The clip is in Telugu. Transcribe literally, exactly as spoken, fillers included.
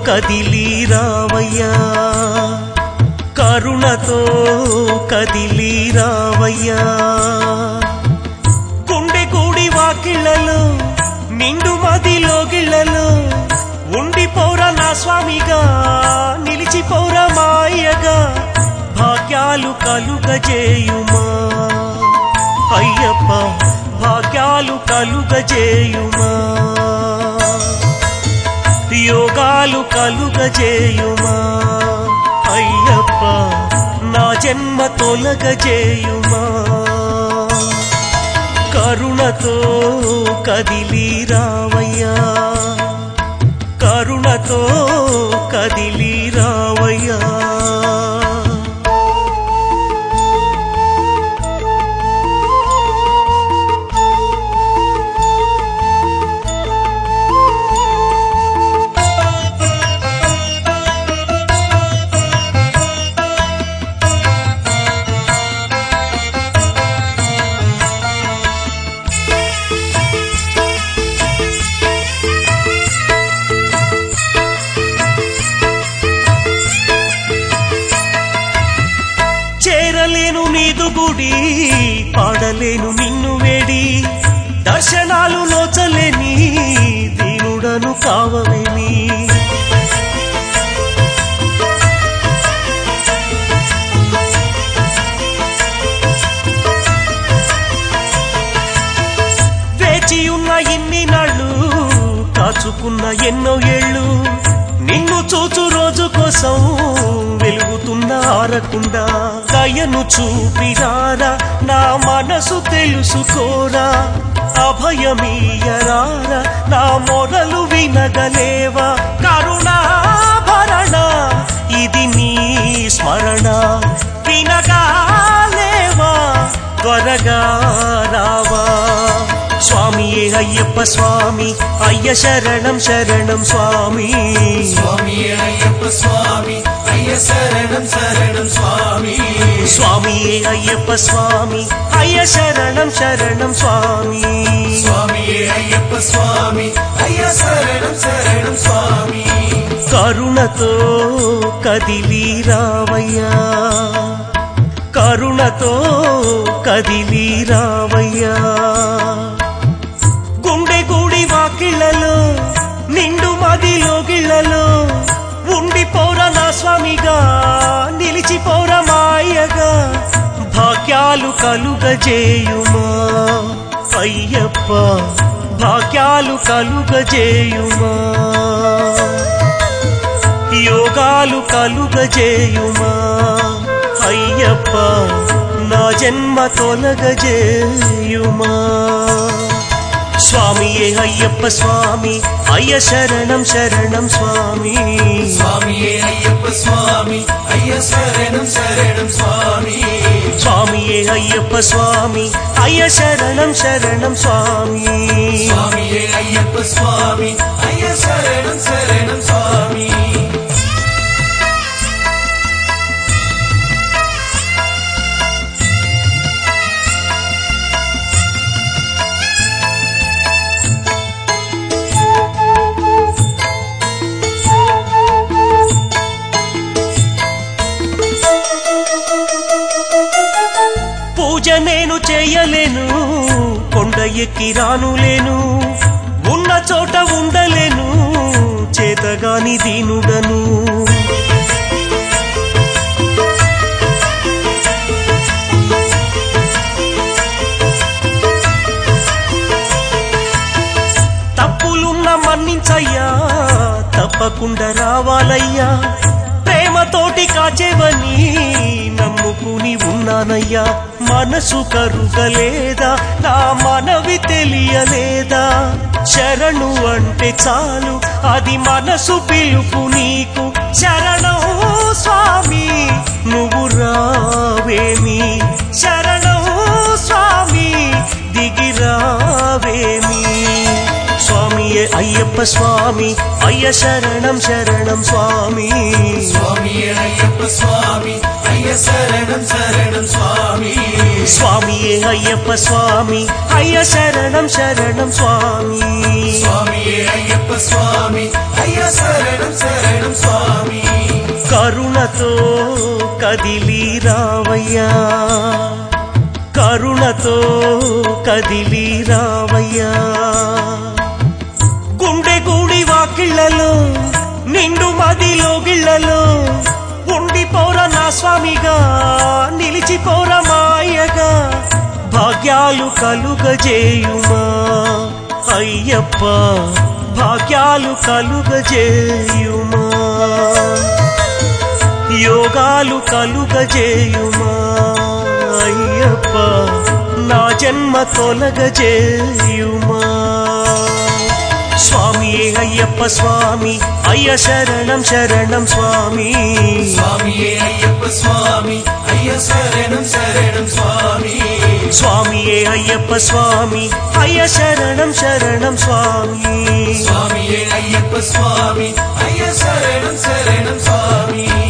కదిలి రావయ్యా కరుణతో కదిలి రావయ్యా గుండె గూడి వాకిళ్లలో నిండు మదిలో గిళ్లలో ఉండిపోరా నా స్వామిగా నిలిచిపోరా మాయగా భాగ్యాలు కలుగజేయుమా అయ్యప్ప భాగ్యాలు కలుగజేయుమా యోగాలు కలుగజేయుమా అయ్యప్ప నా జన్మ తొలగజేయుమా కరుణతో కదిలి రావయ్యా కరుణతో కదిలి రావయ్యా చేరలేను నీదు గుడి పాడలేను నిన్ను వేడి దర్శనాలు నోచలేని దీనుడను కావవేమి వేచియున్న ఇన్ని నాళ్ళు కాచుకున్న ఎన్నో ఏళ్ళు నిన్ను చూచు రోజు కోసం వెలుగుతున్న ఆరకుండా దయను చూపిరారా నా మనసు తెలుసుకోరా అభయమీయరారా నా మొరలు వినగలేవా కరుణాభరణ ఇది నీ స్మరణ వినగాలేవా త్వరగా రావా స్వామియే అయ్యప్ప స్వామి అయ్య శరణం శరణం స్వామి స్వామియే అయ్యప్ప స్వామి అయ్య శరణం శరణం స్వామి స్వామియే అయ్యప్ప స్వామి అయ్య శరణం శరణం స్వామి స్వామియే అయ్యప్ప స్వామి అయ్య శరణం శరణం స్వామి కరుణతో కదిలి రావయ్యా కరుణతో కదిలి రావయ్యా గుండె గూడి వాకిళ్లలో నిండు మదిలో గిళ్లలో ఉండిపోరా నా స్వామిగా నిలిచిపోరా మాయగా భాగ్యాలు కలుగజేయుమా అయ్యప్ప భాగ్యాలు కలుగజేయుమా యోగాలు కలుగజేయుమా అయ్యప్ప నా జన్మ తొలగజేయుమా స్వామియే అయ్యప్ప స్వామి అయ్య శరణం శరణం స్వామి స్వామియే అయ్యప్ప స్వామి అయ్య శరణం శరణం స్వామి స్వామియే అయ్యప్ప స్వామి అయ్య శరణం శరణం స్వామి స్వామియే అయ్యప్ప స్వామి అయ్య శరణం శరణం స్వామి పూజ నేను చేయలేను కొండ ఎక్కి రానులేను ఉన్న చోట ఉండలేను చేతగాని దీనుడను తప్పులున్న మన్నించయ్యా తప్పకుండా రావాలయ్యా ప్రేమతోటి కాచేవని నమ్ముకుని ఉన్నానయ్యా మనసు కరుగలేదా నా మనవి తెలియలేదా శరణు అంటే చాలు అది మనసు పిలుపు నీకు శరణం స్వామి నువ్వు రావేమి శరణం స్వామి దిగిరావేమి స్వామియే అయ్యప్ప స్వామి అయ్య శరణం శరణం స్వామి స్వామియే అయ్యప్ప స్వామి అయ్య శరణం శరణం స్వామి స్వామియే అయ్యప్ప స్వామి అయ్య శరణం శరణం స్వామి స్వామియే అయ్యప్ప స్వామి అయ్య శరణం శరణం కదిలి రావయ్యా గుండె గూడి వాకిళ్లలో నిండు మదిలో గిళ్లలో ఉండిపోరా నా స్వామిగా నిలిచిపోరా మాయగా భాగ్యాలు కలుగజేయుమా అయ్యప్ప భాగ్యాలు కలుగజేయుమా యోగాలు కలుగజేయుమా అయ్యప్ప నా జన్మ తొలగజేయుమా స్వామియే అయ్యప్ప స్వామి అయ్య శరణం శరణం స్వామి స్వామియే అయ్యప్ప స్వామి అయ్య శరణం శరణం స్వామి స్వామియే అయ్యప్ప స్వామి అయ్య శరణం శరణం స్వామి స్వామియే అయ్యప్ప స్వామి అయ్య శరణం శరణం స్వామి